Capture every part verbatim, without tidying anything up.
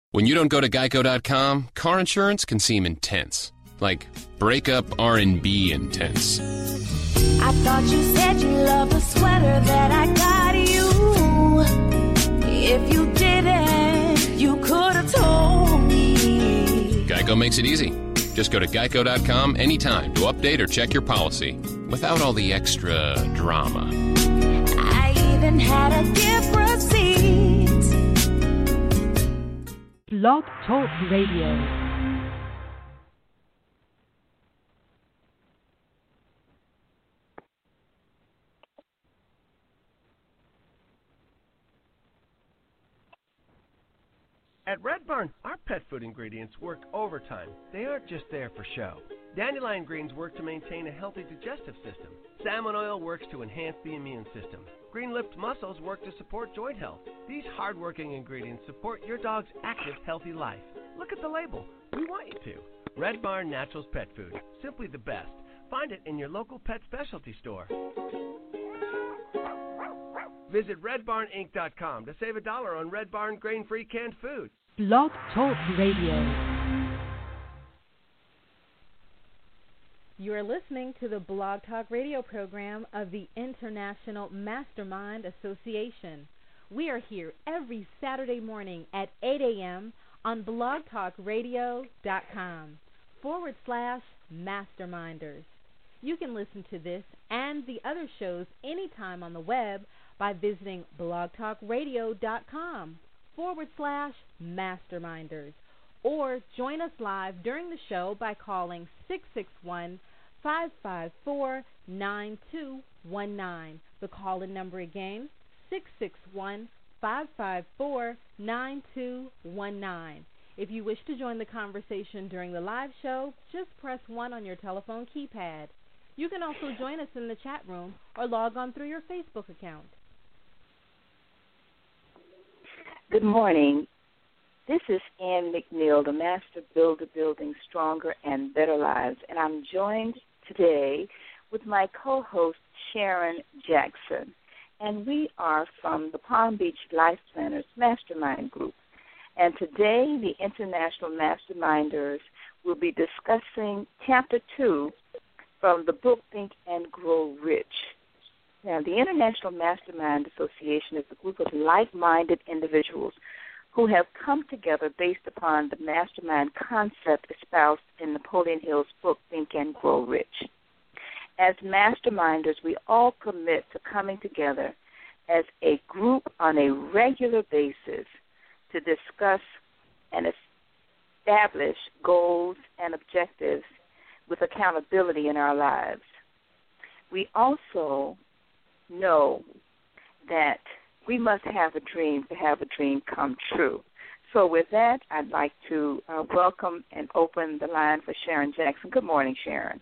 When you don't go to geico dot com, car insurance can seem intense. Like breakup R and B intense. I thought you said you loved the sweater that I got you. If you didn't, you could have told me. Geico makes it easy. Just go to geico dot com anytime to update or check your policy without all the extra drama. I even had a gift receipt. Blog Talk Radio. At Red Barn, our pet food ingredients work overtime. They aren't just there for show. Dandelion greens work to maintain a healthy digestive system. Salmon oil works to enhance the immune system. Green-lipped mussels work to support joint health. These hard-working ingredients support your dog's active, healthy life. Look at the label. We want you to. Red Barn Naturals Pet Food. Simply the best. Find it in your local pet specialty store. Visit red barn inc dot com to save a dollar on Red Barn grain-free canned food. Blog Talk Radio. You are listening to the Blog Talk Radio program of the International Mastermind Association. We are here every Saturday morning at eight a.m. on blogtalkradio.com forward slash masterminders. You can listen to this and the other shows anytime on the web by visiting blogtalkradio.com forward slash masterminders, or join us live during the show by calling six six one, five five four, nine two one nine. The call-in number again, six six one, five five four, nine two one nine. If you wish to join the conversation during the live show, just press one on your telephone keypad. You can also join us in the chat room or log on through your Facebook account. Good morning. This is Ann McNeil, the Master Builder Building Stronger and Better Lives, and I'm joined today with my co-host, Sharon Jackson, and we are from the Palm Beach Life Planners Mastermind Group. And today, the International Masterminders will be discussing Chapter two from the book Think and Grow Rich. Now, the International Mastermind Association is a group of like-minded individuals who have come together based upon the mastermind concept espoused in Napoleon Hill's book, Think and Grow Rich. As masterminders, we all commit to coming together as a group on a regular basis to discuss and establish goals and objectives with accountability in our lives. We also know that we must have a dream to have a dream come true. So with that, I'd like to uh, welcome and open the line for Sharon Jackson. Good morning, Sharon.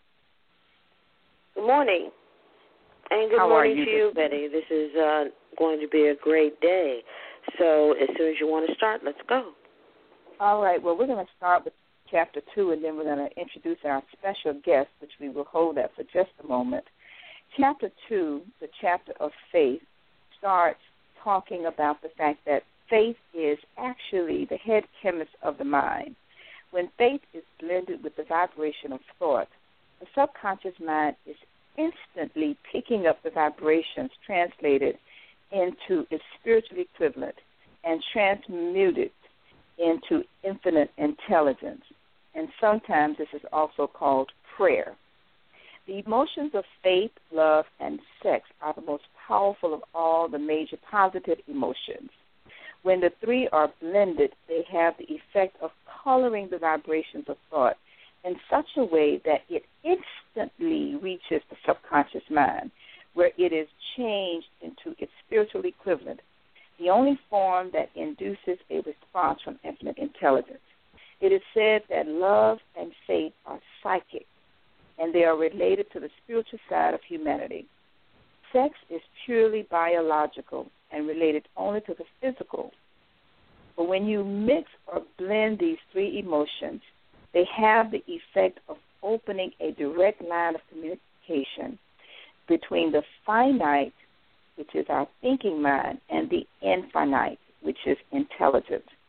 Good morning. And good How morning you to you, Betty. This is uh, going to be a great day. So as soon as you want to start, let's go. All right. Well, we're going to start with Chapter two, and then we're going to introduce our special guest, which we will hold that for just a moment. Chapter two, the chapter of faith, starts talking about the fact that faith is actually the head chemist of the mind. When faith is blended with the vibration of thought, the subconscious mind is instantly picking up the vibrations translated into its spiritual equivalent and transmuted into infinite intelligence. And sometimes this is also called prayer. The emotions of faith, love, and sex are the most powerful of all the major positive emotions. When the three are blended, they have the effect of coloring the vibrations of thought in such a way that it instantly reaches the subconscious mind, where it is changed into its spiritual equivalent, the only form that induces a response from infinite intelligence. It is said that love and faith are psychic, and they are related to the spiritual side of humanity. Sex is purely biological and related only to the physical. But when you mix or blend these three emotions, they have the effect of opening a direct line of communication between the finite, which is our thinking mind, and the infinite, which is intelligence.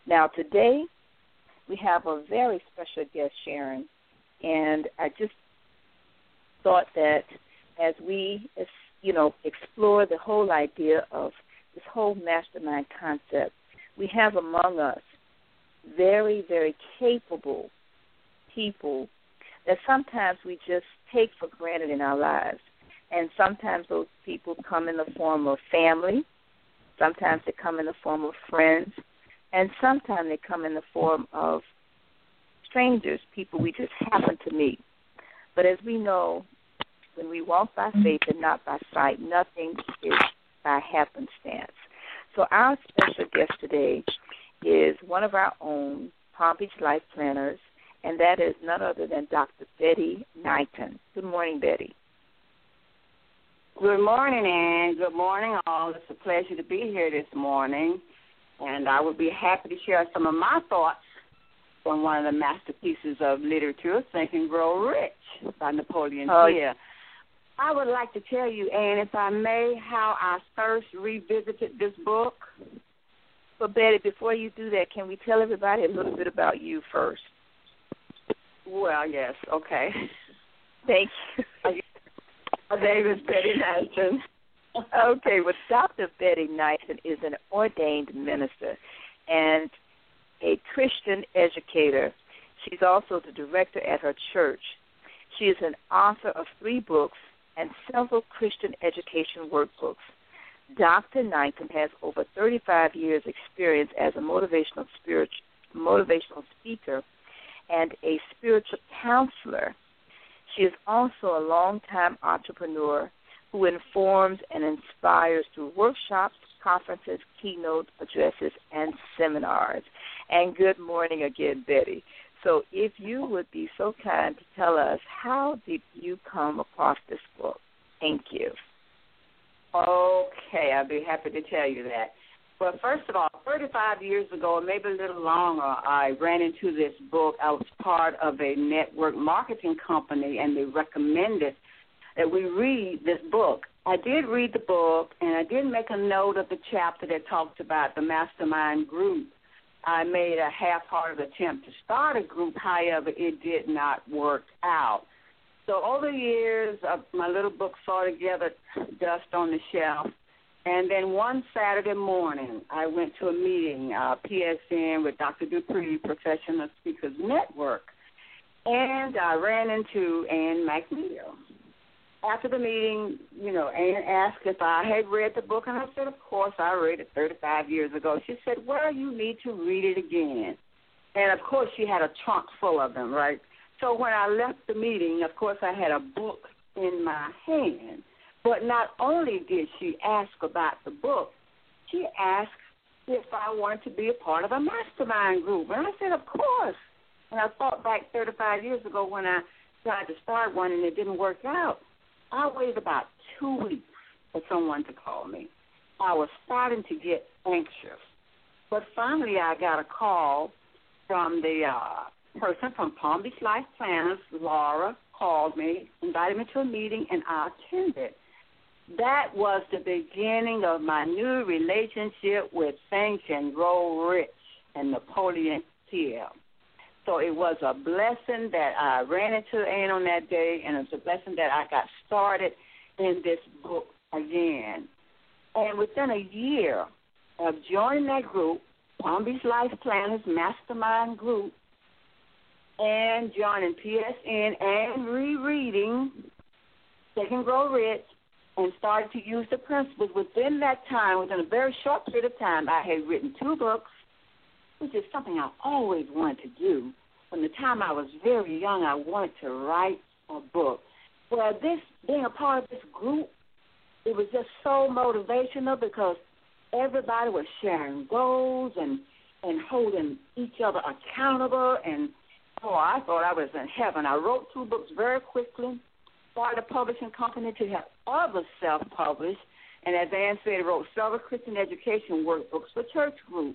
Now, today we have a very special guest, Sharon, and I just thought that as we, you know, explore the whole idea of this whole mastermind concept, we have among us very, very capable people that sometimes we just take for granted in our lives. And sometimes those people come in the form of family, sometimes they come in the form of friends, and sometimes they come in the form of strangers, people we just happen to meet. But as we know, when we walk by faith and not by sight, nothing is by happenstance. So our special guest today is one of our own Palm Beach Life Planners, and that is none other than Doctor Betty Knighton. Good morning, Betty. Good morning, Ann. Good morning, all. It's a pleasure to be here this morning, and I would be happy to share some of my thoughts from one of the masterpieces of literature, Think and Grow Rich by Napoleon oh, Hill. I would like to tell you, Ann, if I may, how I first revisited this book. But, Betty, before you do that, can we tell everybody a little bit about you first? Well, yes, okay. Thank you. My name is Betty Knighton. Okay, well, Doctor Betty Knighton is an ordained minister and a Christian educator. She's also the director at her church. She is an author of three books and several Christian education workbooks. Doctor Knighton has over thirty-five years' experience as a motivational spiritual, motivational speaker and a spiritual counselor. She is also a longtime entrepreneur who informs and inspires through workshops, conferences, keynote addresses, and seminars. And good morning again, Betty. So if you would be so kind to tell us, how did you come across this book? Thank you. Okay, I'll be happy to tell you that. Well, first of all, thirty-five years ago, or maybe a little longer, I ran into this book. I was part of a network marketing company, and they recommended that we read this book. I did read the book, and I did make a note of the chapter that talked about the mastermind group. I made a half-hearted attempt to start a group. However, it did not work out. So over the years, uh, my little book saw together dust on the shelf. And then one Saturday morning, I went to a meeting, uh, P S N, with Doctor Dupree, Professional Speakers Network, and I ran into Ann McNeil. After the meeting, you know, Ann asked if I had read the book, and I said, of course, I read it thirty-five years ago. She said, well, you need to read it again. And, of course, she had a trunk full of them, right? So when I left the meeting, of course, I had a book in my hand. But not only did she ask about the book, she asked if I wanted to be a part of a mastermind group. And I said, of course. And I thought back thirty-five years ago when I tried to start one and it didn't work out. I waited about two weeks for someone to call me. I was starting to get anxious. But finally I got a call from the uh, person from Palm Beach Life Planners. Laura called me, invited me to a meeting, and I attended. That was the beginning of my new relationship with Think and Grow Rich and Napoleon Hill. So it was a blessing that I ran into Ann on that day, and it was a blessing that I got started in this book again. And within a year of joining that group, Palm Beach Life Planners Mastermind Group, and joining P S N and rereading Think and Grow Rich, and started to use the principles. Within that time, within a very short period of time, I had written two books, which is something I always wanted to do. From the time I was very young, I wanted to write a book. Well, this being a part of this group, it was just so motivational because everybody was sharing goals and, and holding each other accountable. And, oh, I thought I was in heaven. I wrote two books very quickly, started a publishing company to have others self-publish, and as Ann said, wrote several Christian education workbooks for church groups.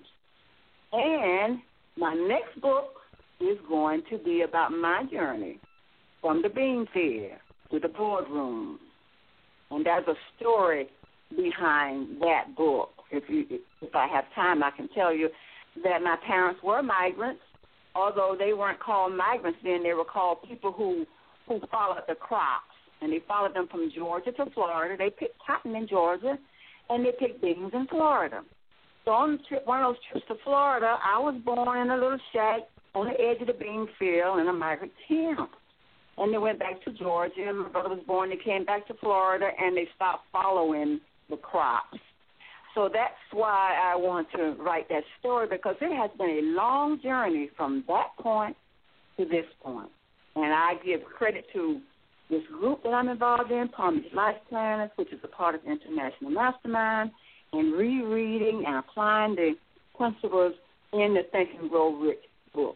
And my next book is going to be about my journey from the bean fair to the boardroom. And there's a story behind that book. If you, if I have time, I can tell you. that my parents were migrants, although they weren't called migrants then. They were called people who, who followed the crops, and they followed them from Georgia to Florida. They picked cotton in Georgia, and they picked beans in Florida. So on the trip, one of those trips to Florida, I was born in a little shack on the edge of the bean field in a migrant camp. And they went back to Georgia, and my brother was born. They came back to Florida, and they stopped following the crops. So that's why I want to write that story, because it has been a long journey from that point to this point. And I give credit to this group that I'm involved in, Palm Beach Life Planners, which is a part of the International Mastermind, and rereading and applying the principles in the Think and Grow Rich book.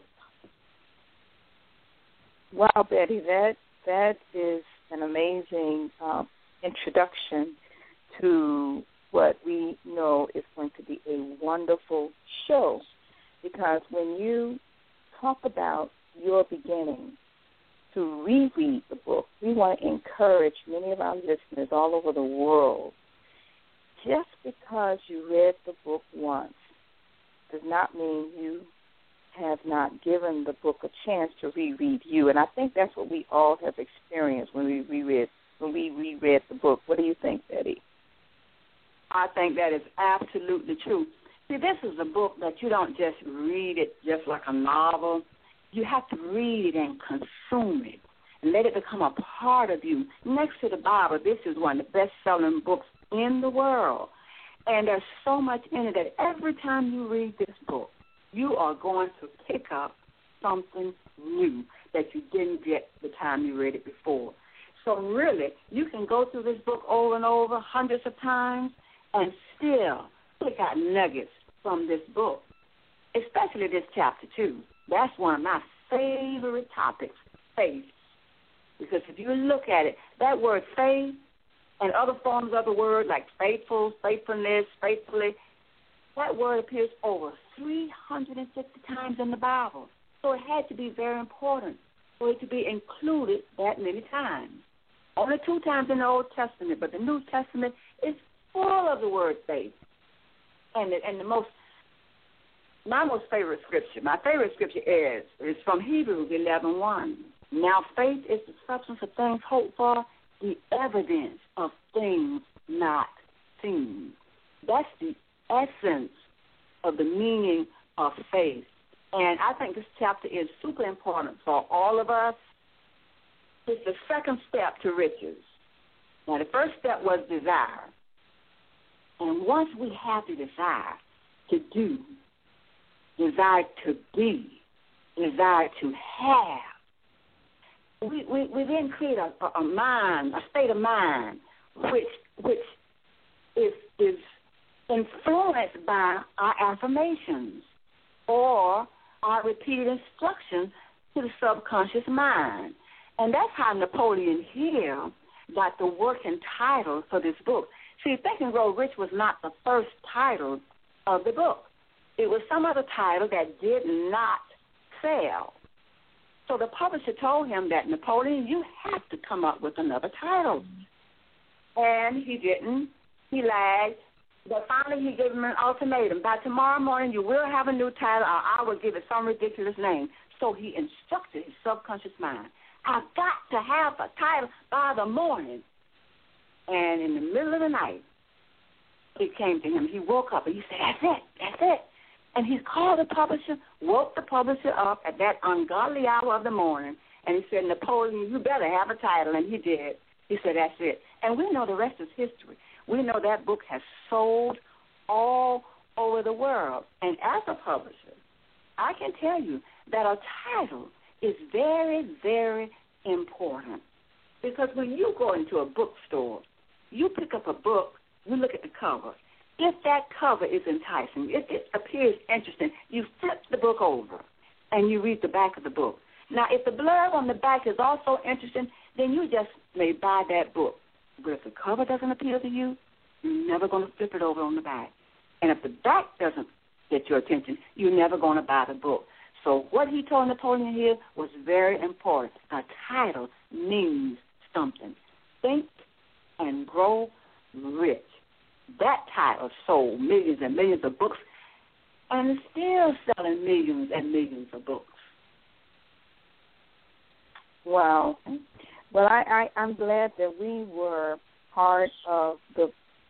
Wow, Betty, that that is an amazing uh, introduction to what we know is going to be a wonderful show, because when you talk about your beginning to reread the book, we want to encourage many of our listeners all over the world. Just because you read the book once does not mean you have not given the book a chance to reread you. And I think that's what we all have experienced when we reread when we reread the book. What do you think, Betty? I think that is absolutely true. See, this is a book that you don't just read it just like a novel. You have to read it and consume it and let it become a part of you. Next to the Bible, this is one of the best-selling books in the world. And there's so much in it that every time you read this book, you are going to pick up something new that you didn't get the time you read it before. So really, you can go through this book over and over hundreds of times and still pick out nuggets from this book, especially this chapter two. That's one of my favorite topics, faith. Because if you look at it, that word faith and other forms of the word like faithful, faithfulness, faithfully, that word appears over three hundred fifty times in the Bible. So it had to be very important for it to be included that many times. Only two times in the Old Testament, but the New Testament is full of the word faith. And the, and the most, my most favorite scripture, my favorite scripture is, is from Hebrews eleven one. Now faith is the substance of things hoped for, the evidence of things not seen. That's the essence of the meaning of faith. And I think this chapter is super important for all of us. It's the second step to riches. Now, the first step was desire. And once we have the desire to do, desire to be, desire to have, we, we, we then create a, a, a mind, a state of mind, which which is is influenced by our affirmations or our repeated instructions to the subconscious mind. And that's how Napoleon Hill got the working title for this book. See, Think and Grow Rich was not the first title of the book. It was some other title that did not sell. So the publisher told him that, Napoleon, you have to come up with another title. And he didn't. He lagged. But finally he gave him an ultimatum. By tomorrow morning you will have a new title, or I will give it some ridiculous name. So he instructed his subconscious mind, I've got to have a title by the morning. And in the middle of the night, it came to him. He woke up and he said, that's it, that's it. And he called the publisher, woke the publisher up at that ungodly hour of the morning, and he said, Napoleon, you better have a title. And he did. He said, that's it. And we know the rest is history. We know that book has sold all over the world. And as a publisher, I can tell you that a title is very, very important. Because when you go into a bookstore, you pick up a book, you look at the cover. If that cover is enticing, if it appears interesting, you flip the book over and you read the back of the book. Now, if the blurb on the back is also interesting, then you just may buy that book. But if the cover doesn't appeal to you, you're never going to flip it over on the back. And if the back doesn't get your attention, you're never going to buy the book. So what he told Napoleon here was very important. A title means something. Think and Grow Rich. That title sold millions and millions of books. and still selling millions and millions of books. Wow. Well, I, I, I'm glad that we were part of the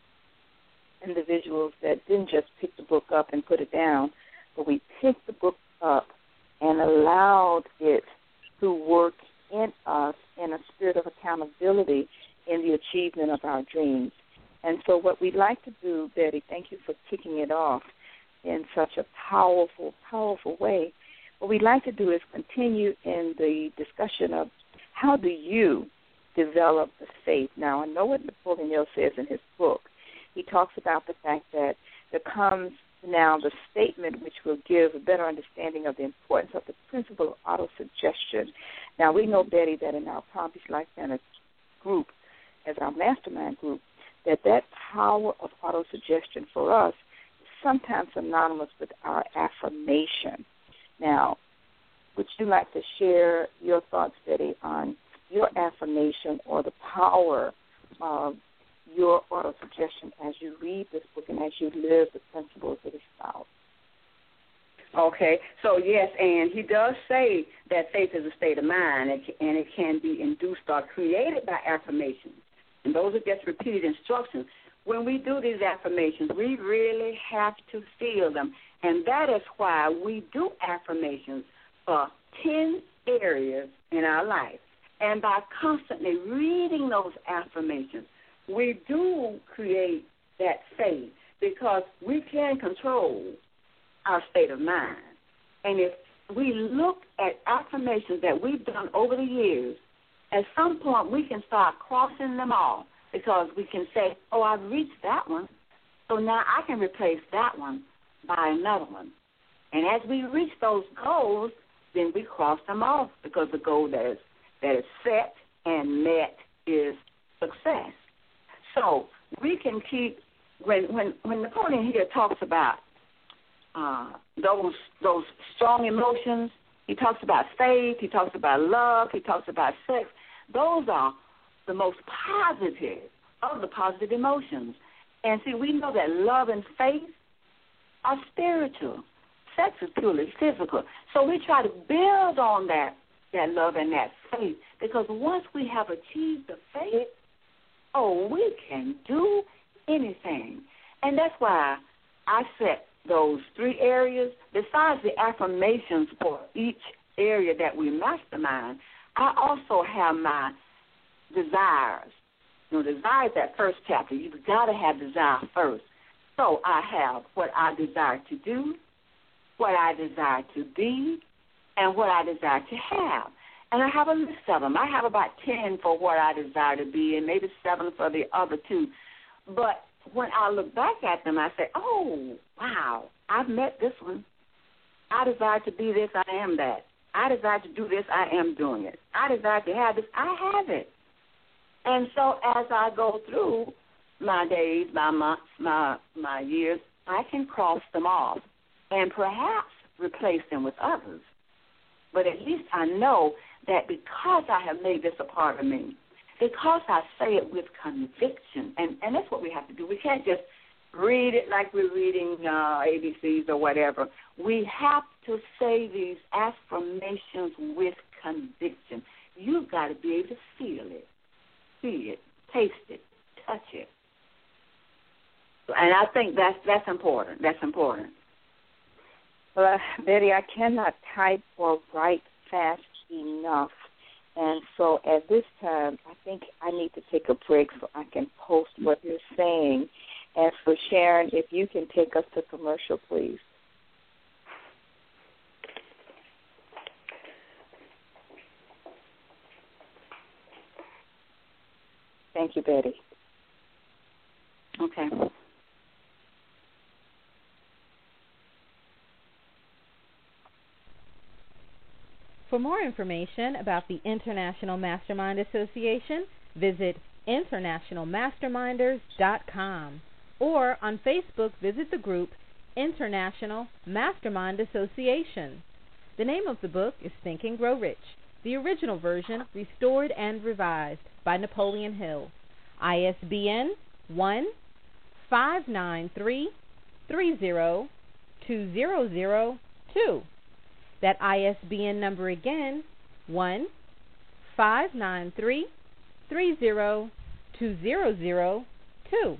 individuals that didn't just pick the book up and put it down, but we picked the book up and allowed it to work in us in a spirit of accountability in the achievement of our dreams. And so what we'd like to do, Betty, thank you for kicking it off in such a powerful, powerful way. What we'd like to do is continue in the discussion of how do you develop the faith. Now, I know what Napoleon Hill says in his book. He talks about the fact that there comes now the statement which will give a better understanding of the importance of the principle of autosuggestion. Now, we know, Betty, that in our Palm Beach Life Center group, as our mastermind group, that that power of autosuggestion for us is sometimes synonymous with our affirmation. Now, would you like to share your thoughts, Betty, on your affirmation or the power of your autosuggestion as you read this book and as you live the principles it espouse? Okay, so yes, and he does say that faith is a state of mind, and it can be induced or created by affirmations. And those are just repeated instructions. When we do these affirmations, we really have to feel them. And that is why we do affirmations for ten areas in our life. And by constantly reading those affirmations, we do create that faith because we can control our state of mind. And if we look at affirmations that we've done over the years, at some point we can start crossing them off because we can say, oh, I've reached that one, so now I can replace that one by another one. And as we reach those goals, then we cross them off because the goal that is, that is set and met is success. So we can keep, when when, when Napoleon here talks about uh, those those strong emotions, he talks about faith, he talks about love, he talks about sex. Those are the most positive of the positive emotions. And see, we know that love and faith are spiritual. Sex is purely physical. So we try to build on that, that love and that faith, because once we have achieved the faith, oh, we can do anything. And that's why I set those three areas. Besides the affirmations for each area that we mastermind, I also have my desires. You know, desire is that first chapter. You've got to have desire first. So I have what I desire to do, what I desire to be, and what I desire to have. And I have a list of them. I have about ten for what I desire to be and maybe seven for the other two. But when I look back at them, I say, oh, wow, I've met this one. I desire to be this, I am that. I desire to do this, I am doing it. I desire to have this, I have it. And so as I go through my days, my months, my my years, I can cross them off and perhaps replace them with others. But at least I know that because I have made this a part of me, because I say it with conviction, and, and that's what we have to do. We can't just read it like we're reading uh, A B Cs or whatever. We have to say these affirmations with conviction. You've got to be able to feel it, see it, taste it, touch it. And I think that's that's important. That's important. Well, uh, Betty, I cannot type or write fast enough. And so at this time, I think I need to take a break so I can post what you're saying. And for Sharon, if you can take us to commercial, please. Thank you, Betty. Okay. For more information about the International Mastermind Association, visit international masterminders dot com, or on Facebook, visit the group International Mastermind Association. The name of the book is Think and Grow Rich, the original version restored and revised by Napoleon Hill. I S B N one five nine three three zero two zero zero two. That I S B N number again, one five nine three three zero two zero zero two.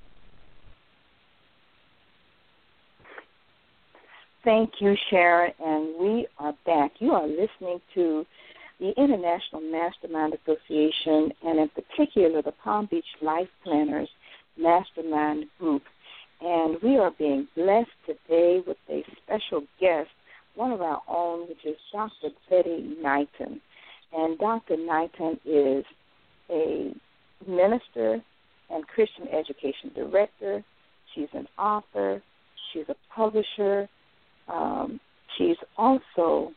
Thank you, Sharon, and we are back. You are listening to the International Mastermind Association, and in particular the Palm Beach Life Planners Mastermind Group. And we are being blessed today with a special guest, one of our own, which is Doctor Betty Knighton. And Doctor Knighton is a minister and Christian education director. She's an author. She's a publisher. Um, she's also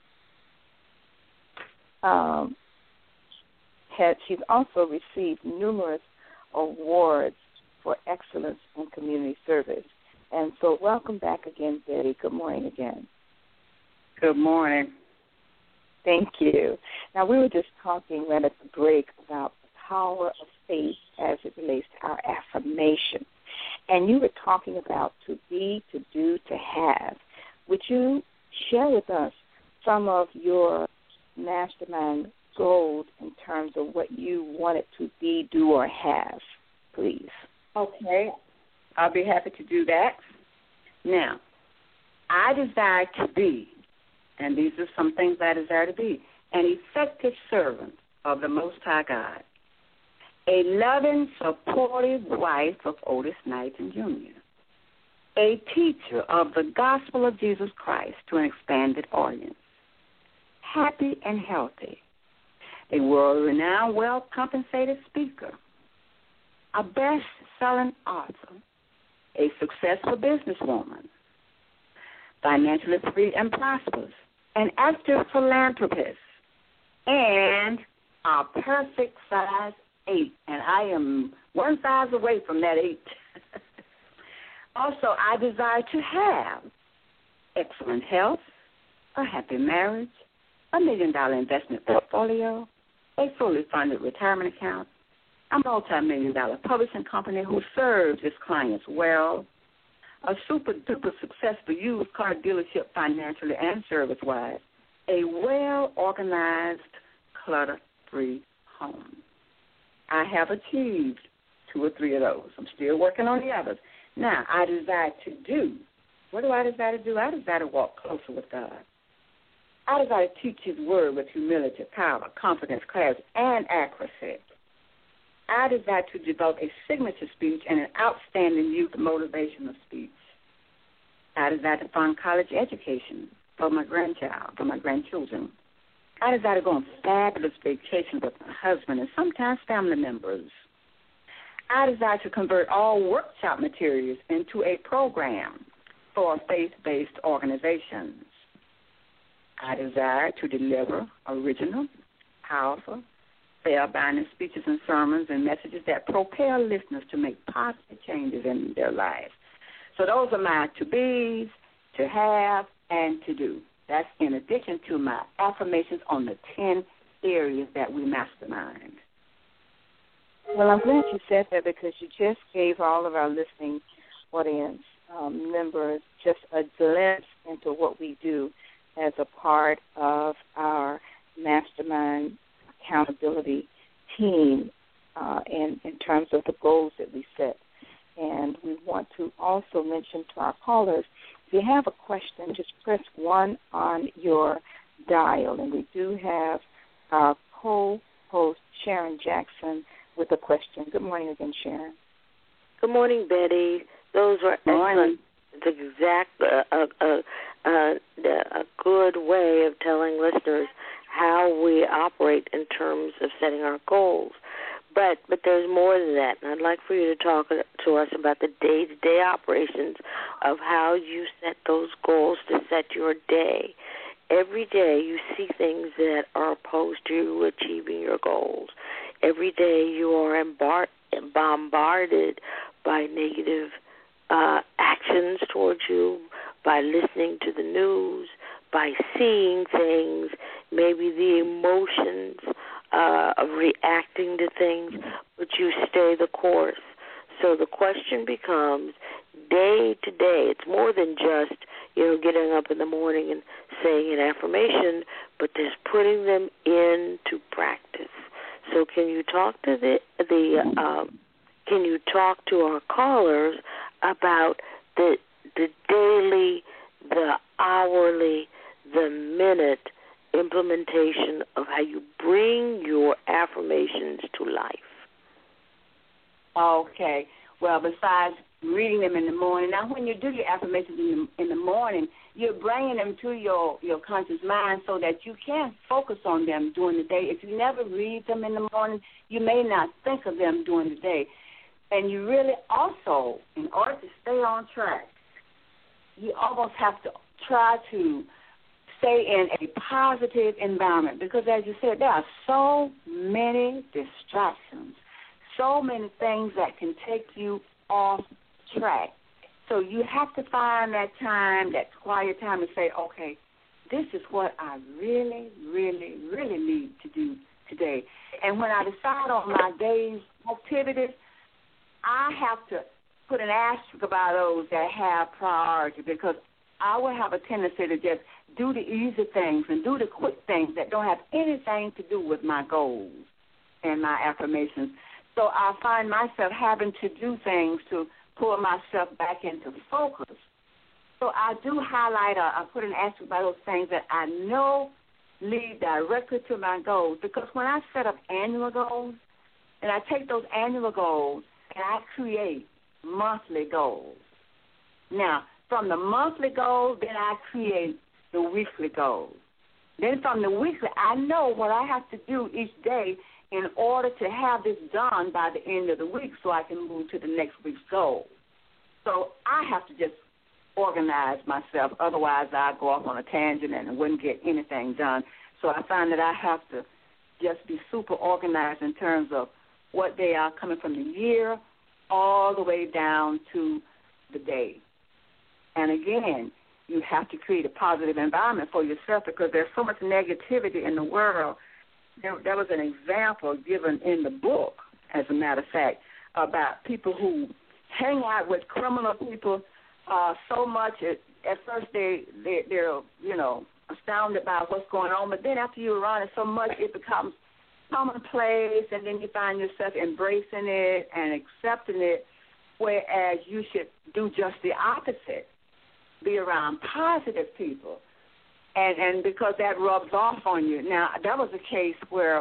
um, had she's also received numerous awards for excellence in community service. And so welcome back again, Betty. Good morning again. Good morning. Thank you. Now, we were just talking right at the break about the power of faith as it relates to our affirmation. And you were talking about to be, to do, to have. Would you share with us some of your mastermind goals in terms of what you wanted to be, do, or have, please? Okay. I'll be happy to do that. Now, I desire to be, and these are some things I desire to be, an effective servant of the Most High God, a loving, supportive wife of Otis Knighton, Junior, a teacher of the gospel of Jesus Christ to an expanded audience, happy and healthy, a world-renowned, well-compensated speaker, a best-selling author, a successful businesswoman, financially free and prosperous, an active philanthropist, and a perfect size eight. And I am one size away from that eight. Also, I desire to have excellent health, a happy marriage, a million-dollar investment portfolio, a fully funded retirement account, a multi-million dollar publishing company who serves its clients well, a super-duper successful used car dealership financially and service-wise, a well-organized, clutter-free home. I have achieved two or three of those. I'm still working on the others. Now, I desire to do. What do I desire to do? I desire to walk closer with God. I desire to teach His word with humility, power, confidence, clarity, and accuracy. I desire to develop a signature speech and an outstanding youth motivational speech. I desire to fund college education for my grandchild, for my grandchildren. I desire to go on fabulous vacations with my husband and sometimes family members. I desire to convert all workshop materials into a program for faith-based organizations. I desire to deliver original, powerful, spellbinding speeches and sermons and messages that propel listeners to make positive changes in their lives. So those are my to-be's, to have, and to do. That's in addition to my affirmations on the ten areas that we mastermind. Well, I'm glad you said that because you just gave all of our listening audience um, members just a glimpse into what we do as a part of our mastermind accountability team uh, in, in terms of the goals that we set. And we want to also mention to our callers, if you have a question, just press one on your dial. And we do have our co-host, Sharon Jackson, with a question. Good morning again, Sharon. Good morning, Betty. Those were excellent. It's exact uh, uh, uh, uh, a good way of telling listeners how we operate in terms of setting our goals. But but there's more than that, and I'd like for you to talk to us about the day-to-day operations of how you set those goals to set your day. Every day you see things that are opposed to you achieving your goals. Every day you are embar- bombarded by negative uh, actions towards you, by listening to the news, by seeing things, maybe the emotions uh, of reacting to things, but you stay the course. So the question becomes, day to day, it's more than just, you know, getting up in the morning and saying an affirmation, but there's putting them into practice. So can you talk to the the um, can you talk to our callers about the the daily, the hourly, the minute implementation of how you bring your affirmations to life? Okay. Well, besides reading them in the morning, now when you do your affirmations in the, in the morning, you're bringing them to your, your conscious mind so that you can focus on them during the day. If you never read them in the morning, you may not think of them during the day. And you really also, in order to stay on track, you almost have to try to stay in a positive environment because, as you said, there are so many distractions, so many things that can take you off track. So you have to find that time, that quiet time to say, okay, this is what I really, really, really need to do today. And when I decide on my day's activities, I have to put an asterisk about those that have priority because I will have a tendency to just do the easy things and do the quick things that don't have anything to do with my goals and my affirmations. So I find myself having to do things to pull myself back into focus. So I do highlight, uh, I put an asterisk by those things that I know lead directly to my goals because when I set up annual goals, and I take those annual goals and I create monthly goals. Now, from the monthly goals, then I create the weekly goals. Then from the weekly, I know what I have to do each day in order to have this done by the end of the week so I can move to the next week's goal. So I have to just organize myself. Otherwise, I'd go off on a tangent and wouldn't get anything done. So I find that I have to just be super organized in terms of what they are coming from the year all the way down to the day. And again, you have to create a positive environment for yourself because there's so much negativity in the world. There, there was an example given in the book, as a matter of fact, about people who hang out with criminal people uh, so much. At, at first, they, they, they're, you know, astounded by what's going on, but then after you're around it so much, it becomes commonplace, and then you find yourself embracing it and accepting it, whereas you should do just the opposite. Be around positive people, and and because that rubs off on you. Now, that was a case where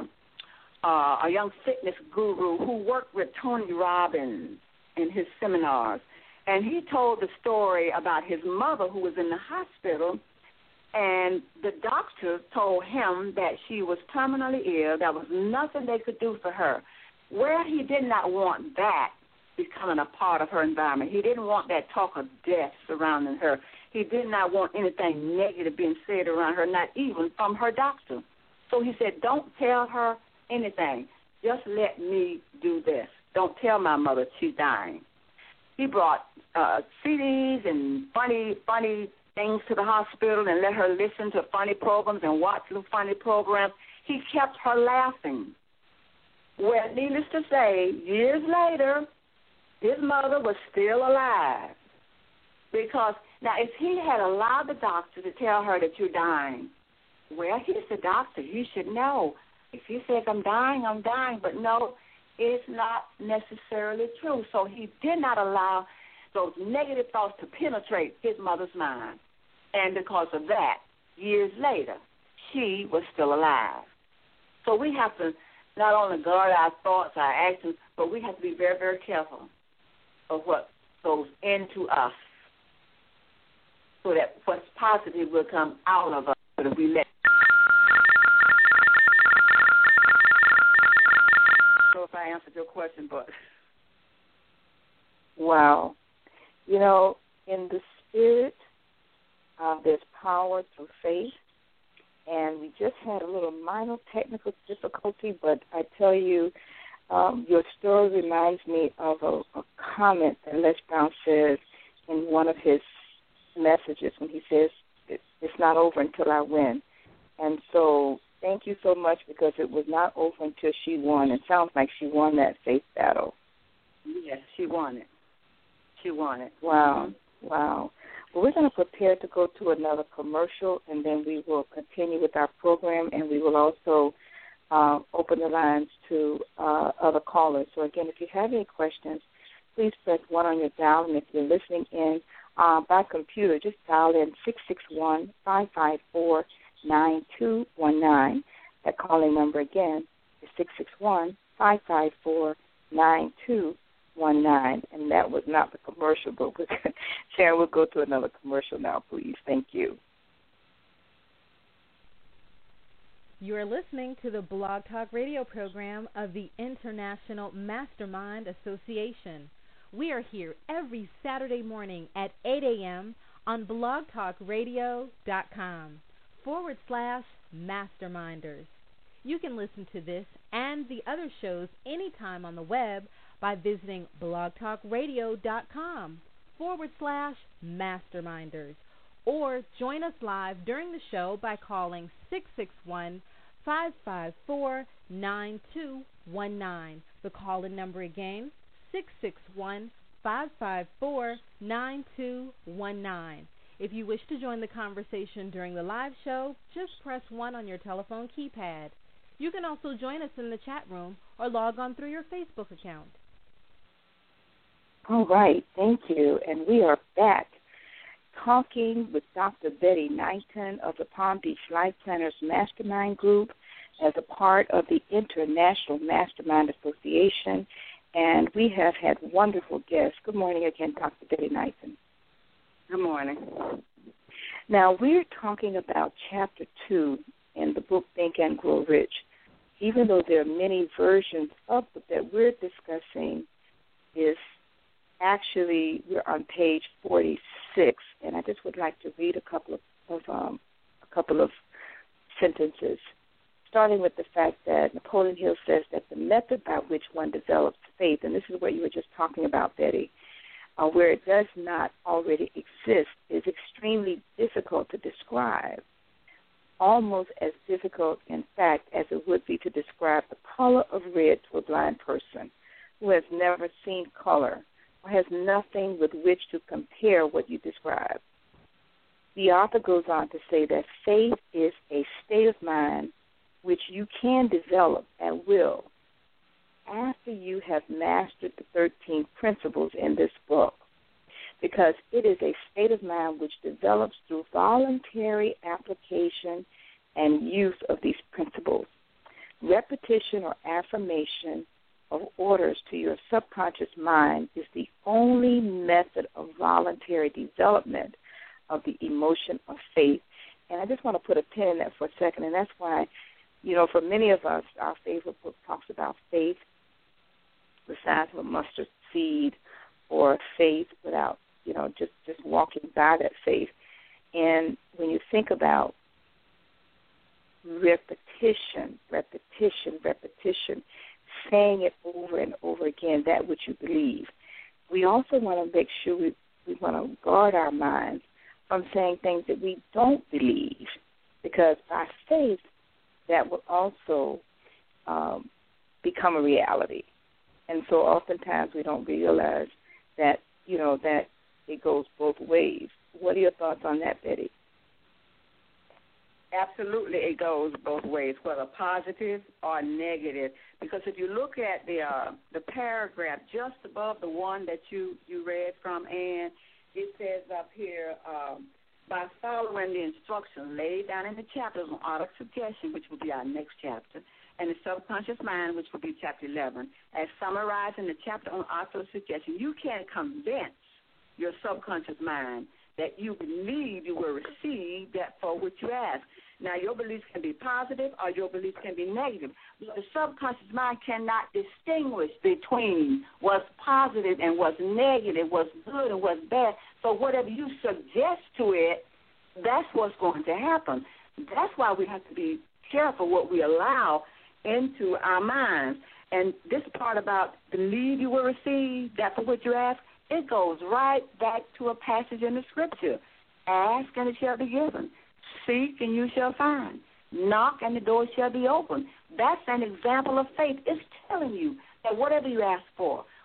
uh, a young fitness guru who worked with Tony Robbins in his seminars, and he told the story about his mother who was in the hospital, and the doctors told him that she was terminally ill. There was nothing they could do for her. Where he did not want that becoming a part of her environment. He didn't want that talk of death surrounding her. He did not want anything negative being said around her, not even from her doctor. So he said, don't tell her anything. Just let me do this. Don't tell my mother she's dying. He brought uh, C Ds and funny, funny things to the hospital and let her listen to funny programs and watch the funny programs. He kept her laughing. Well, needless to say, years later, his mother was still alive because, now, if he had allowed the doctor to tell her that you're dying, well, he's the doctor. He should know. If he says, I'm dying, I'm dying, but no, it's not necessarily true. So he did not allow those negative thoughts to penetrate his mother's mind. And because of that, years later, she was still alive. So we have to not only guard our thoughts, our actions, but we have to be very, very careful of what goes into us so that what's positive will come out of us. But if we let so if I answered your question, but wow. You know, in the spirit, uh, there's power through faith. And we just had a little minor technical difficulty, but I tell you, um, your story reminds me of a, a comment that Les Brown says in one of his messages when he says, it, it's not over until I win. And so thank you so much because it was not over until she won. It sounds like she won that faith battle. Yes, she won it. She won it. Wow, mm-hmm. wow. Well, we're going to prepare to go to another commercial, and then we will continue with our program, and we will also uh, open the lines to uh, other callers. So, again, if you have any questions, please press one on your dial, and if you're listening in uh, by computer, just dial in six six one, five five four, nine two one nine. That calling number again is six six one, five five four, nine two one nine. And that was not the commercial, but we're, Sharon, we'll go to another commercial now, please. Thank you. You are listening to the Blog Talk Radio program of the International Mastermind Association. We are here every Saturday morning at eight a.m. on blogtalkradio.com forward slash masterminders. You can listen to this and the other shows anytime on the web by visiting blogtalkradio.com forward slash masterminders. Or join us live during the show by calling six six one, five five four, nine two one nine. The call-in number again, six six one, five five four, nine two one nine. If you wish to join the conversation during the live show, just press one on your telephone keypad. You can also join us in the chat room or log on through your Facebook account. All right, thank you. And we are back talking with Doctor Betty Knighton of the Palm Beach Life Planners Mastermind Group as a part of the International Mastermind Association. And we have had wonderful guests. Good morning again, Doctor Betty Knighton. Good morning. Now, we're talking about Chapter two in the book Think and Grow Rich. Even though there are many versions of it that we're discussing, is actually, we're on page forty-six, and I just would like to read a couple of, of um, a couple of sentences, starting with the fact that Napoleon Hill says that the method by which one develops faith, and this is what you were just talking about, Betty, uh, where it does not already exist, is extremely difficult to describe, almost as difficult, in fact, as it would be to describe the color of red to a blind person who has never seen color, has nothing with which to compare what you describe. The author goes on to say that faith is a state of mind which you can develop at will after you have mastered the thirteen principles in this book, because it is a state of mind which develops through voluntary application and use of these principles. Repetition or affirmation of orders to your subconscious mind is the only method of voluntary development of the emotion of faith. And I just want to put a pin in that for a second, and that's why, you know, for many of us, our favorite book talks about faith the size of a mustard seed, or faith without, you know, just, just walking by that faith. And when you think about repetition, repetition, repetition, saying it over and over again, that which you believe. We also want to make sure we, we want to guard our minds from saying things that we don't believe, because by faith, that will also um, become a reality. And so oftentimes we don't realize that, you know, that it goes both ways. What are your thoughts on that, Betty? Absolutely, it goes both ways, whether positive or negative. Because if you look at the uh, the paragraph just above the one that you, you read from, and it says up here, um, by following the instructions laid down in the chapters on auto suggestion, which will be our next chapter, and the subconscious mind, which will be chapter eleven, as summarized in the chapter on auto suggestion, you can convince your subconscious mind that you believe you will receive that for which you ask. Now, your beliefs can be positive or your beliefs can be negative. But the subconscious mind cannot distinguish between what's positive and what's negative, what's good and what's bad. So whatever you suggest to it, that's what's going to happen. That's why we have to be careful what we allow into our minds. And this part about believe you will receive that for which you ask, it goes right back to a passage in the Scripture. Ask and it shall be given. Seek and you shall find. Knock and the door shall be open. That's an example of faith. It's telling you that whatever you ask for,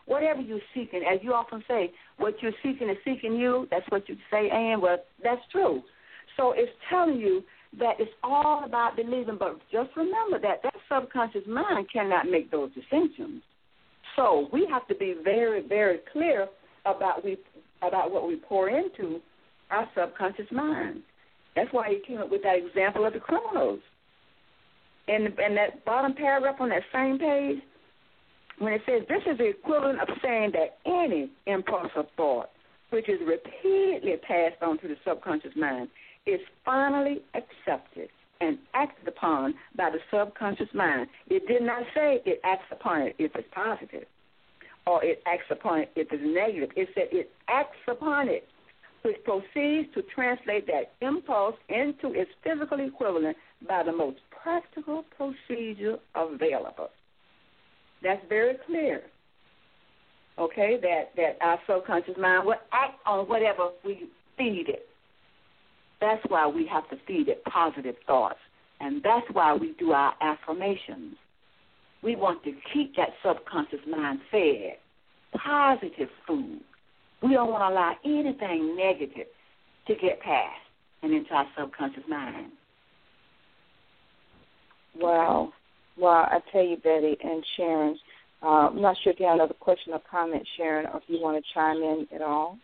whatever you're seeking, as you often say, what you're seeking is seeking you. That's what you say, and well, that's true. So it's telling you that it's all about believing, but just remember that that subconscious mind cannot make those distinctions. So we have to be very, very clear about we about what we pour into our subconscious mind. That's why he came up with that example of the criminals. In, in that bottom paragraph on that same page, when it says, this is the equivalent of saying that any impulse of thought, which is repeatedly passed on to the subconscious mind, is finally accepted and acted upon by the subconscious mind. It did not say it acts upon it if it's positive or it acts upon it if it's negative. It said it acts upon it, which proceeds to translate that impulse into its physical equivalent by the most practical procedure available. That's very clear, okay, that, that our subconscious mind will act on whatever we feed it. That's why we have to feed it positive thoughts, and that's why we do our affirmations. We want to keep that subconscious mind fed, positive food. We don't want to allow anything negative to get past and into our subconscious mind. Wow. Well, I tell you, Betty and Sharon, uh, I'm not sure if you have another question or comment, Sharon, or if you want to chime in at all.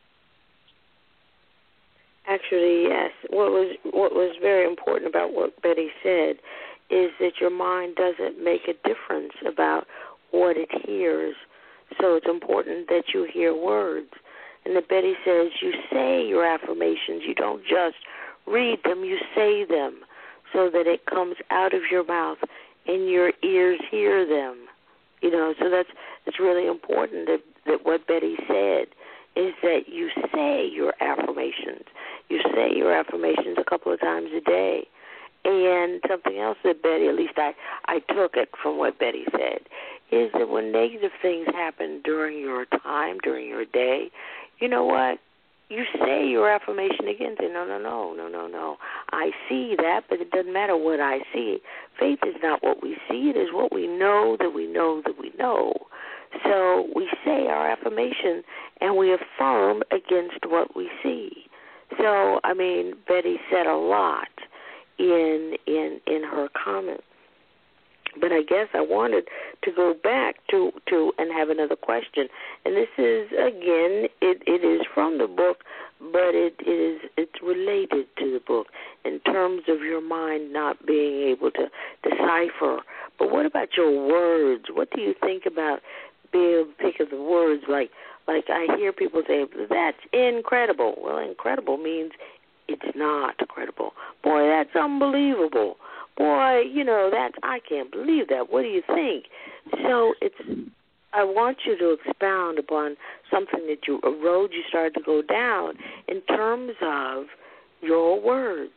Actually, yes. What was what was very important about what Betty said is that your mind doesn't make a difference about what it hears. So it's important that you hear words. And that Betty says you say your affirmations. You don't just read them, you say them so that it comes out of your mouth and your ears hear them. You know, so that's it's really important that, that what Betty said is that you say your affirmations. You say your affirmations a couple of times a day. And something else that Betty, at least I, I took it from what Betty said, is that when negative things happen during your time, during your day, you know what? You say your affirmation again. Say, no, no, no, no, no, no. I see that, but it doesn't matter what I see. Faith is not what we see. It is what we know that we know that we know. So we say our affirmation, and we affirm against what we see. So, I mean, Betty said a lot in in in her comment. But I guess I wanted to go back to, to and have another question. And this is, again, it, it is from the book, but it is it's related to the book in terms of your mind not being able to decipher. But what about your words? What do you think about being able to think of the words? Like, like I hear people say, that's incredible. Well, incredible means it's not credible. Boy, that's unbelievable. Boy, you know, that I can't believe that. What do you think? So it's. I want you to expound upon something that you, a road you started to go down in terms of your words.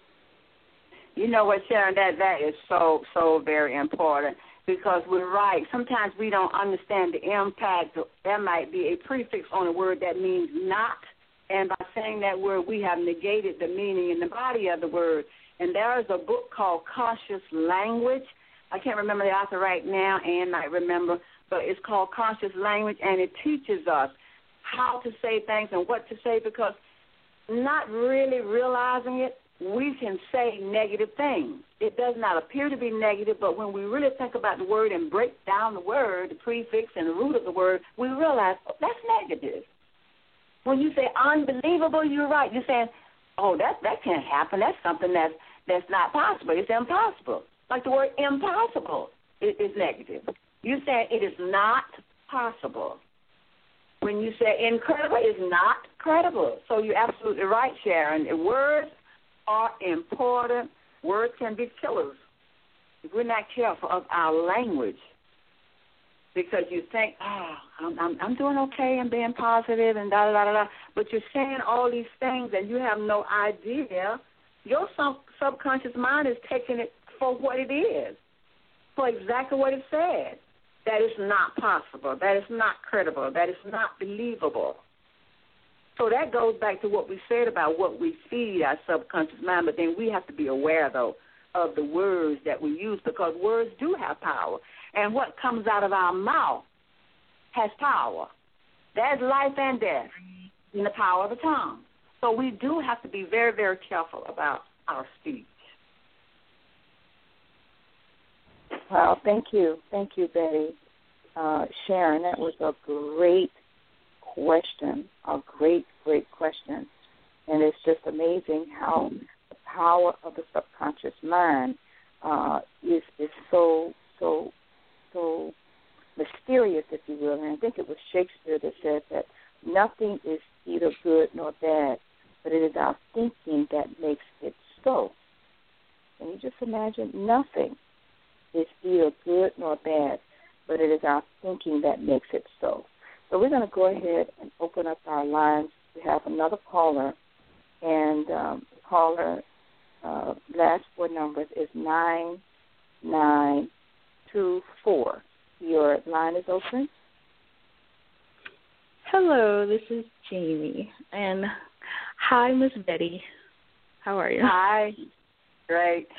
You know what, Sharon, that, that is so, so very important because we're right. Sometimes we don't understand the impact. There might be a prefix on a word that means not, and by saying that word, we have negated the meaning in the body of the word. And there is a book called Conscious Language. I can't remember the author right now, Ann might remember, but it's called Conscious Language, and it teaches us how to say things and what to say because not really realizing it, we can say negative things. It does not appear to be negative, but when we really think about the word and break down the word, the prefix and the root of the word, we realize, oh, that's negative. When you say unbelievable, you're right. You're saying, oh, that that can't happen. That's something that's that's not possible. It's impossible. Like the word impossible is, is negative. You say it is not possible. When you say incredible, it's not credible. So you're absolutely right, Sharon. Words are important. Words can be killers if we're not careful of our language. Because you think, oh, I'm, I'm, I'm doing okay, I'm being positive, and da da da da. But you're saying all these things, and you have no idea. Your sub- subconscious mind is taking it for what it is, for exactly what it said. That is not possible. That is not credible. That is not believable. So that goes back to what we said about what we feed our subconscious mind. But then we have to be aware, though, of the words that we use because words do have power. And what comes out of our mouth has power. There's life and death in the power of the tongue. So we do have to be very, very careful about our speech. Well, thank you. Thank you, Betty. Uh, Sharon, that was a great question, a great, great question. And it's just amazing how the power of the subconscious mind uh, is is so, so, so mysterious, if you will. And I think it was Shakespeare that said that nothing is either good nor bad, but it is our thinking that makes it so. Can you just imagine? Nothing is either good nor bad, but it is our thinking that makes it so. So we're going to go ahead and open up our lines. We have another caller, and um, the caller, uh, last four numbers is nine nine two four. Your line is open. Hello, this is Jamie, and hi, Miss Betty. How are you? Hi. Great.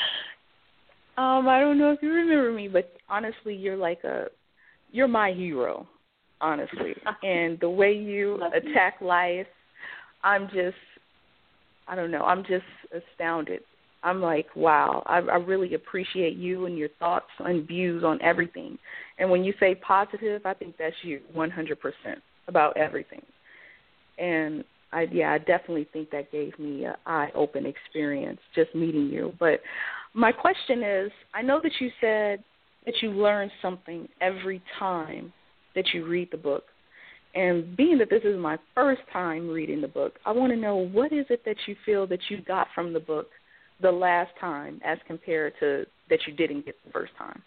Um, I don't know if you remember me, but honestly, you're like a, you're my hero, honestly. And the way you attack life, I'm just, I don't know, I'm just astounded. I'm like, wow, I, I really appreciate you and your thoughts and views on everything. And when you say positive, I think that's you, one hundred percent about everything. And I, yeah, I definitely think that gave me an eye-open experience just meeting you. But my question is, I know that you said that you learn something every time that you read the book. And being that this is my first time reading the book, I want to know, what is it that you feel that you got from the book the last time as compared to that you didn't get the first time?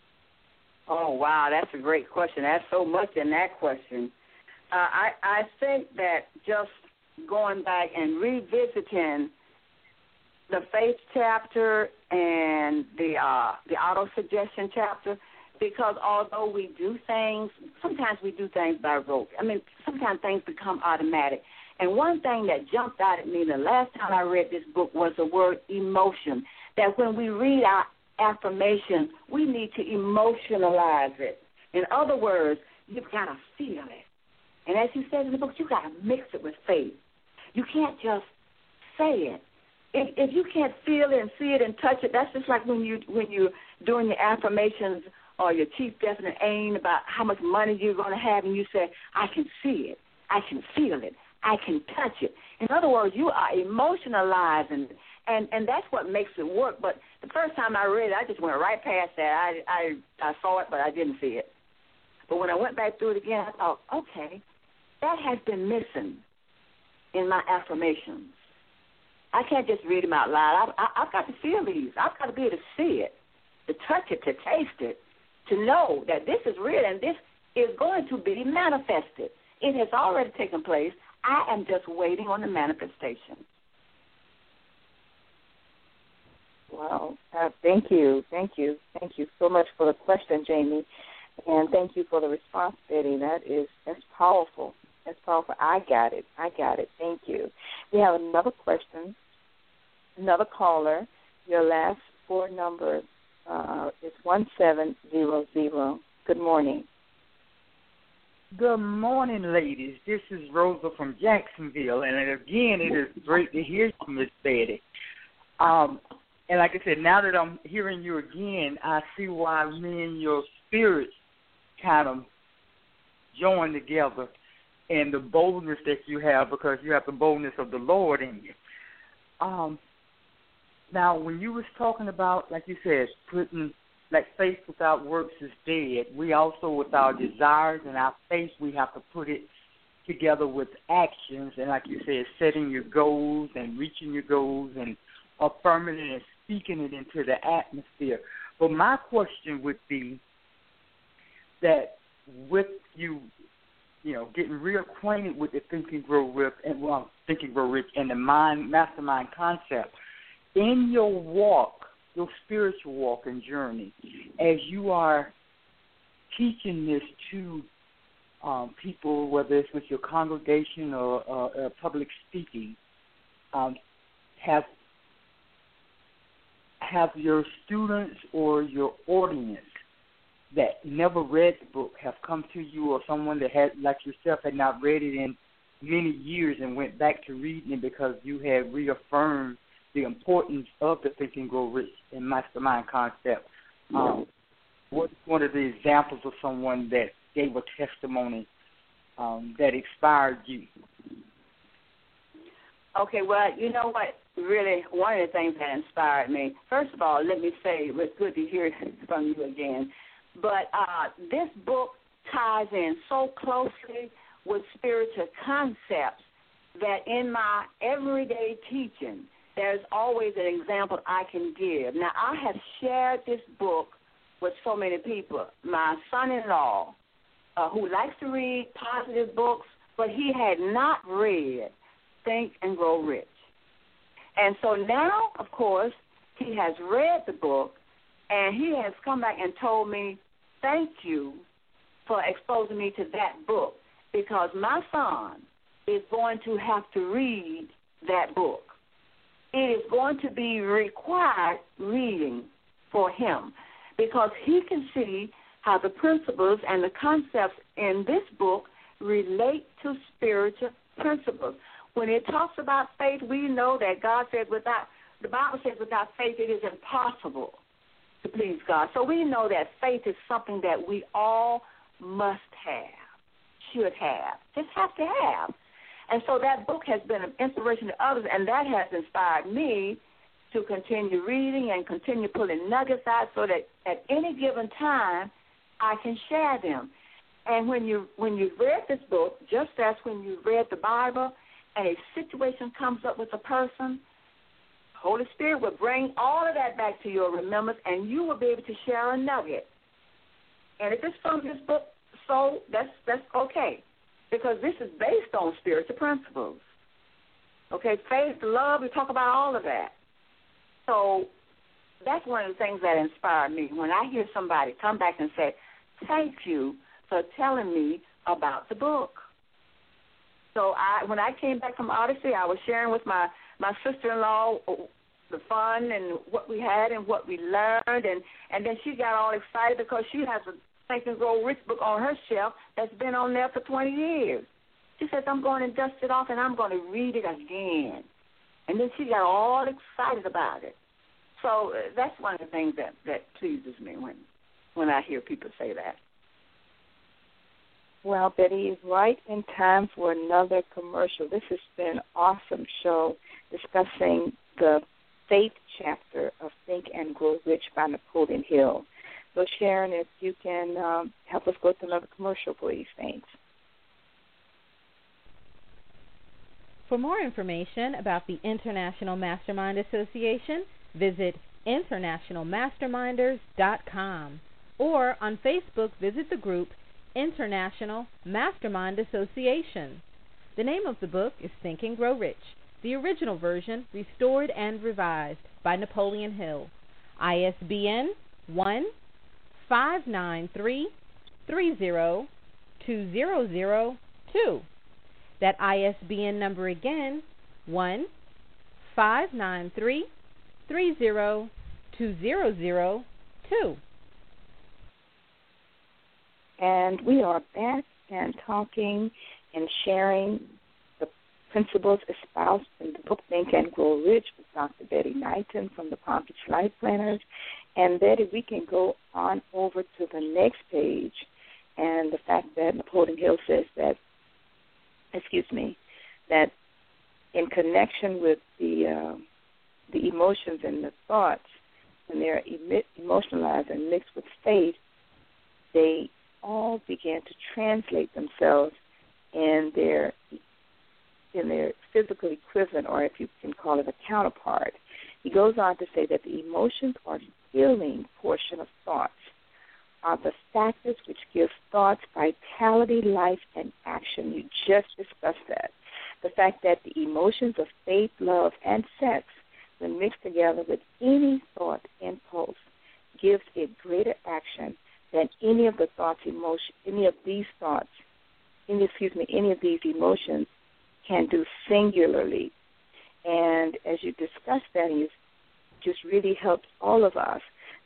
Oh, wow, that's a great question. That's so much in that question. Uh, I, I think that just going back and revisiting the faith chapter and the uh, the auto-suggestion chapter, because although we do things, sometimes we do things by rote. I mean, sometimes things become automatic. And one thing that jumped out at me the last time I read this book was the word emotion, that when we read our affirmation, we need to emotionalize it. In other words, you've got to feel it. And as you said in the book, you've got to mix it with faith. You can't just say it. If, if you can't feel it and see it and touch it, that's just like when you when you're doing your affirmations or your chief definite aim about how much money you're going to have, and you say, I can see it, I can feel it, I can touch it. In other words, you are emotionalizing it, and, and that's what makes it work. But the first time I read it, I just went right past that. I, I, I saw it, but I didn't see it. But when I went back through it again, I thought, okay, that has been missing in my affirmations. I can't just read them out loud. I, I, I've got to feel these. I've got to be able to see it, to touch it, to taste it, to know that this is real and this is going to be manifested. It has already taken place. I am just waiting on the manifestation. Well, uh, thank you. Thank you. Thank you so much for the question, Jamie. And thank you for the response, Betty. That is, that's powerful. That's powerful. I got it. I got it. Thank you. We have another question, another caller. Your last four numbers uh, is one seven zero zero. Good morning. Good morning, ladies. This is Rosa from Jacksonville, and again, it is great to hear you, Miss Betty. Um, and like I said, now that I'm hearing you again, I see why me and your spirits kind of join together, and the boldness that you have, because you have the boldness of the Lord in you. Um, now, when you was talking about, like you said, putting, like faith without works is dead, we also, with our desires and our faith, we have to put it together with actions, and like you said, setting your goals and reaching your goals and affirming it and speaking it into the atmosphere. But my question would be that with you, you know, getting reacquainted with the Think and Grow Rich and well, Think and Grow Rich and the mind mastermind concept in your walk, your spiritual walk and journey, as you are teaching this to um, people, whether it's with your congregation or uh, uh, public speaking, um, have have your students or your audience that never read the book have come to you, or someone that had, like yourself, had not read it in many years and went back to reading it because you had reaffirmed the importance of the Think and Grow Rich and Mastermind concept? Um, what's one of the examples of someone that gave a testimony um, that inspired you? Okay, well, you know what? Really, one of the things that inspired me, first of all, let me say it was good to hear from you again. But uh, this book ties in so closely with spiritual concepts that in my everyday teaching, there's always an example I can give. Now, I have shared this book with so many people. My son-in-law, uh, who likes to read positive books, but he had not read Think and Grow Rich. And so now, of course, he has read the book, and he has come back and told me, thank you for exposing me to that book, because my son is going to have to read that book. It is going to be required reading for him, because he can see how the principles and the concepts in this book relate to spiritual principles. When it talks about faith, we know that God says without, the Bible says without faith it is impossible to please God. So we know that faith is something that we all must have, should have, just have to have. And so that book has been an inspiration to others, and that has inspired me to continue reading and continue pulling nuggets out so that at any given time I can share them. And when you when you've read this book, just as when you read the Bible, and a situation comes up with a person, Holy Spirit will bring all of that back to your remembrance, and you will be able to share a nugget. And if it's from this book, so that's that's okay, because this is based on spiritual principles. Okay, faith, love, we talk about all of that. So that's one of the things that inspired me. When I hear somebody come back and say, thank you for telling me about the book. So I, when I came back from Odyssey, I was sharing with my, my sister-in-law the fun and what we had and what we learned, and, and then she got all excited because she has a Think and Grow Rich book on her shelf that's been on there for twenty years. She says, I'm going to dust it off and I'm going to read it again. And then she got all excited about it. So uh, that's one of the things that, that pleases me when, when I hear people say that. Well, Betty is right in time for another commercial. This has been an awesome show discussing the faith chapter of Think and Grow Rich by Napoleon Hill. So, Sharon, if you can um, help us go to another commercial, please. Thanks. For more information about the International Mastermind Association, visit international masterminders dot com, or on Facebook, visit the group International Mastermind Association. The name of the book is Think and Grow Rich, the original version restored and revised by Napoleon Hill. I S B N one five nine three three zero two zero zero two. That I S B N number again, one five nine three three zero two zero zero two. And we are back and talking and sharing the principles espoused in the book Think and Grow Rich with Doctor Betty Knighton from the Palm Beach Life Planners. And Betty, we can go on over to the next page, and the fact that Napoleon Hill says that, excuse me, that in connection with the uh, the emotions and the thoughts, when they're emit, emotionalized and mixed with faith, they all began to translate themselves in their in their physical equivalent, or if you can call it a counterpart. He goes on to say that the emotions or feeling portion of thoughts are the factors which give thoughts vitality, life, and action. You just discussed that. The fact that the emotions of faith, love, and sex, when mixed together with any thought impulse, gives a greater action than any of the thoughts, emotion, any of these thoughts, any, excuse me, any of these emotions can do singularly. And as you discussed that, and you just really helped all of us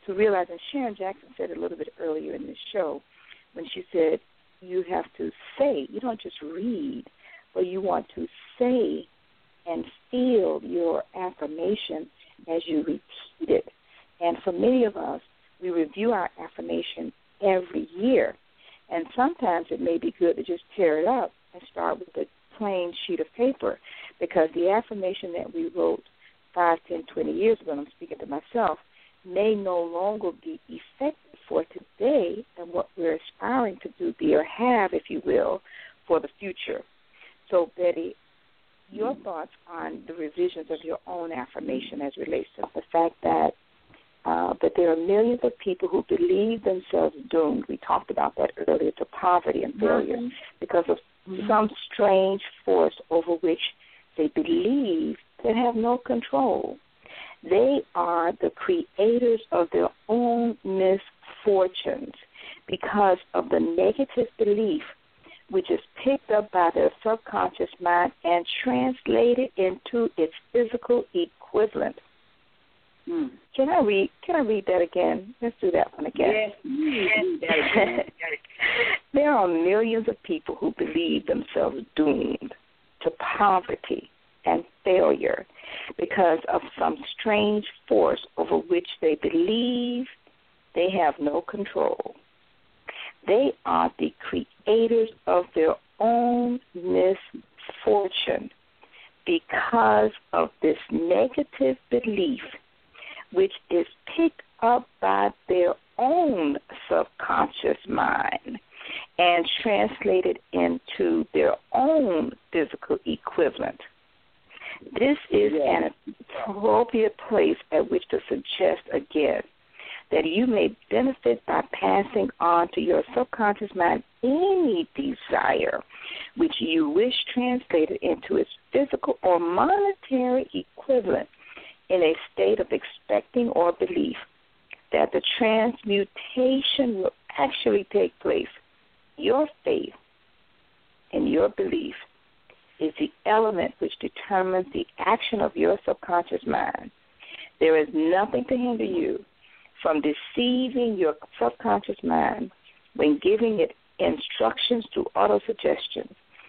to realize, and Sharon Jackson said a little bit earlier in the show when she said you have to say, you don't just read, but you want to say and feel your affirmation as you repeat it. And for many of us, we review our affirmation every year. And sometimes it may be good to just tear it up and start with a plain sheet of paper, because the affirmation that we wrote five, ten, twenty years ago, and I'm speaking to myself, may no longer be effective for today and what we're aspiring to do, be, or have, if you will, for the future. So, Betty, your thoughts on the revisions of your own affirmation as relates to the fact that uh, that there are millions of people who believe themselves doomed. We talked about that earlier, to poverty and failure mm-hmm. because of mm-hmm. some strange force over which they believe they have no control. They are the creators of their own misfortunes because of the negative belief which is picked up by their subconscious mind and translated into its physical equivalent. Hmm. Can I read? Can I read that again? Let's do that one again. Yes. There are millions of people who believe themselves doomed to poverty and failure because of some strange force over which they believe they have no control. They are the creators of their own misfortune because of this negative belief, which is picked up by their own subconscious mind and translated into their own physical equivalent. This is an appropriate place at which to suggest again that you may benefit by passing on to your subconscious mind any desire which you wish translated into its physical or monetary equivalent in a state of expecting or belief that the transmutation will actually take place. Your faith and your belief is the element which determines the action of your subconscious mind. There is nothing to hinder you from deceiving your subconscious mind when giving it instructions through autosuggestion.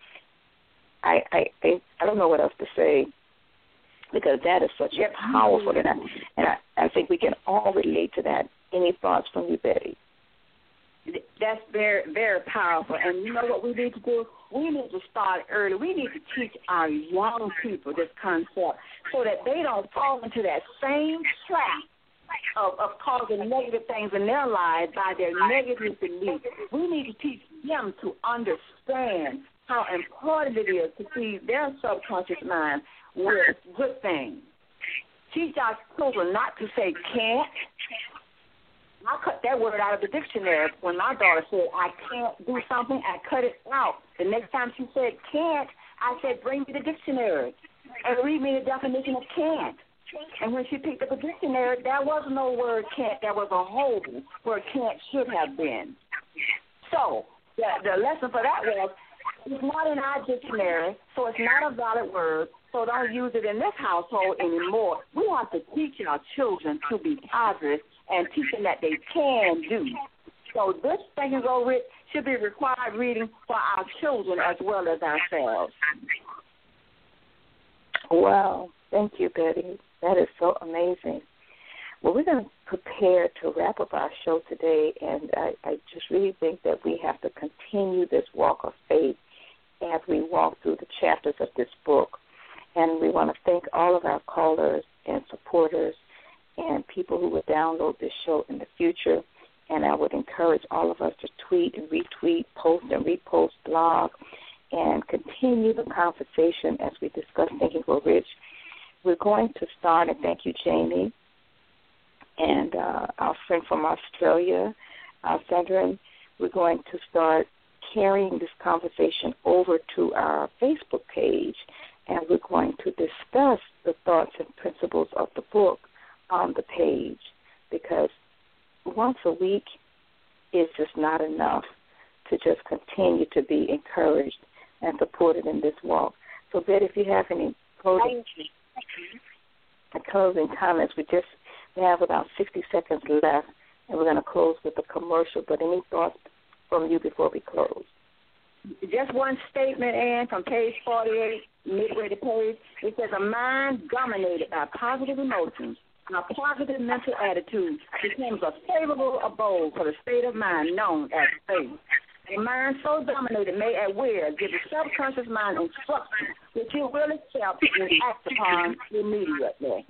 I, I, I, I don't know what else to say, because that is such a powerful, and I, and I, I think we can all relate to that. Any thoughts from you, Betty? That's very, very powerful. And you know what we need to do? We need to start early. We need to teach our young people this concept so that they don't fall into that same trap of, of causing negative things in their lives by their negative beliefs. We need to teach them to understand how important it is to feed their subconscious mind with good things. Teach our children not to say can't. I cut that word out of the dictionary. When my daughter said, I can't do something, I cut it out. The next time she said can't, I said, bring me the dictionary and read me the definition of can't. And when she picked up a dictionary, there was no word can't. There was a hole where can't should have been. So the, the lesson for that was, it's not in our dictionary, so it's not a valid word, so don't use it in this household anymore. We have to teach our children to be positive and teach them that they can do. So this Think and Grow Rich should be required reading for our children as well as ourselves. Wow. Thank you, Betty. That is so amazing. Well, we're going to prepare to wrap up our show today, and I, I just really think that we have to continue this walk of faith as we walk through the chapters of this book. And we want to thank all of our callers and supporters and people who will download this show in the future. And I would encourage all of us to tweet and retweet, post and repost, blog, and continue the conversation as we discuss Think and Grow Rich. We're going to start, and thank you, Jamie, and uh, our friend from Australia, uh, Sandra. We're going to start carrying this conversation over to our Facebook page, and we're going to discuss the thoughts and principles of the book on the page, because once a week is just not enough to just continue to be encouraged and supported in this walk. So, Betty, if you have any closing, closing comments, we just We have about sixty seconds left, and we're going to close with a commercial. But any thoughts from you before we close? Just one statement, Ann, from page forty-eight, midway to page. It says, a mind dominated by positive emotions and a positive mental attitude becomes a favorable abode for the state of mind known as faith. A mind so dominated may at will give the subconscious mind instructions which it will accept and act upon immediately.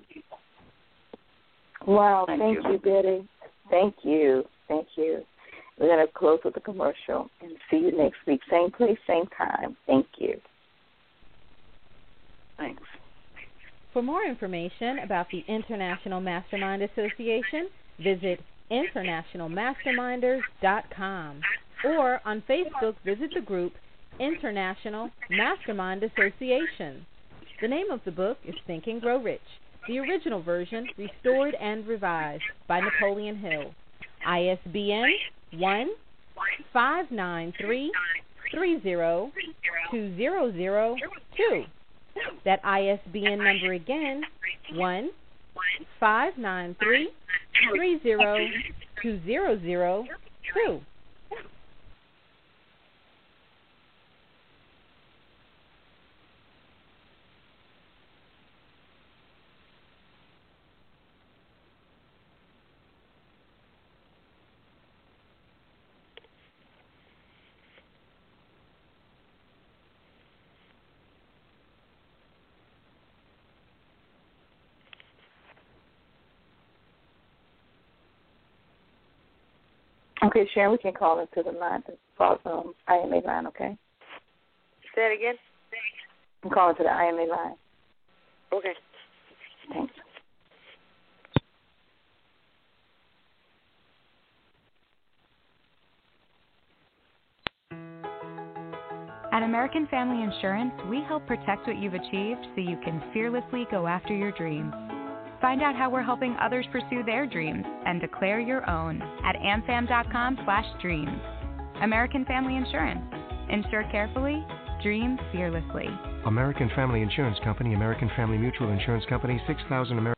Wow, thank, thank you. you, Betty. Thank you. Thank you. We're going to close with a commercial and see you next week. Same place, same time. Thank you. Thanks. For more information about the International Mastermind Association, visit international masterminders dot com. Or on Facebook, visit the group International Mastermind Association. The name of the book is Think and Grow Rich, the original version restored and revised by Napoleon Hill. I S B N one five nine three three zero two zero zero two. That I S B N number again, one five nine three three zero two zero zero two. Okay, Sharon, we can call into the line, the um, I M A line, okay? Say it again? I'm calling to the I M A line. Okay. Thanks. At American Family Insurance, we help protect what you've achieved so you can fearlessly go after your dreams. Find out how we're helping others pursue their dreams and declare your own at amfam.com slash dreams. American Family Insurance. Insure carefully, dream fearlessly. American Family Insurance Company, American Family Mutual Insurance Company, six thousand American.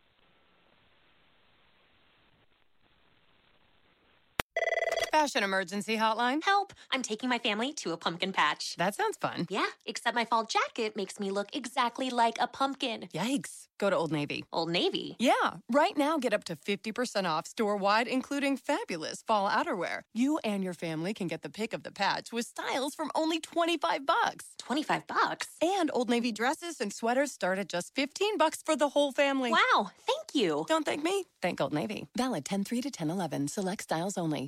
Fashion emergency hotline. Help! I'm taking my family to a pumpkin patch. That sounds fun. Yeah, except my fall jacket makes me look exactly like a pumpkin. Yikes. Go to Old Navy. Old Navy? Yeah. Right now, get up to fifty percent off store-wide, including fabulous fall outerwear. You and your family can get the pick of the patch with styles from only twenty-five bucks. twenty-five bucks? And Old Navy dresses and sweaters start at just fifteen bucks for the whole family. Wow, thank you. Don't thank me. Thank Old Navy. Valid ten three to ten eleven. Select styles only.